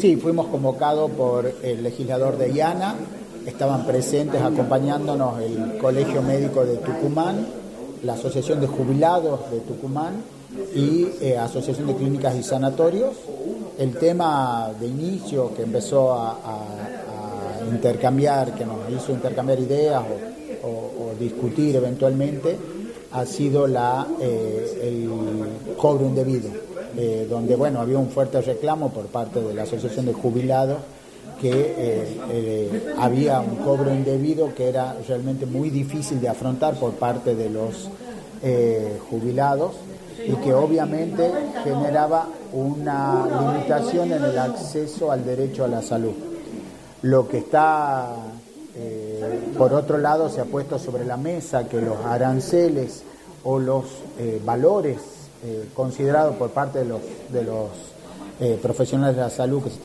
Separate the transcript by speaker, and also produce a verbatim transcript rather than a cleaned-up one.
Speaker 1: Sí, fuimos convocados por el legislador de IANA, estaban presentes acompañándonos el Colegio Médico de Tucumán, la Asociación de Jubilados de Tucumán y eh, Asociación de Clínicas y Sanatorios. El tema de inicio que empezó a, a, a intercambiar, que nos hizo intercambiar ideas o, o, o discutir eventualmente, ha sido la, eh, el cobro indebido, eh, donde bueno había un fuerte reclamo por parte de la Asociación de Jubilados que eh, eh, había un cobro indebido que era realmente muy difícil de afrontar por parte de los eh, jubilados y que obviamente generaba una limitación en el acceso al derecho a la salud. Lo que está, eh, por otro lado, se ha puesto sobre la mesa que los aranceles o los eh, valores eh, considerados por parte de los, de los eh, profesionales de la salud que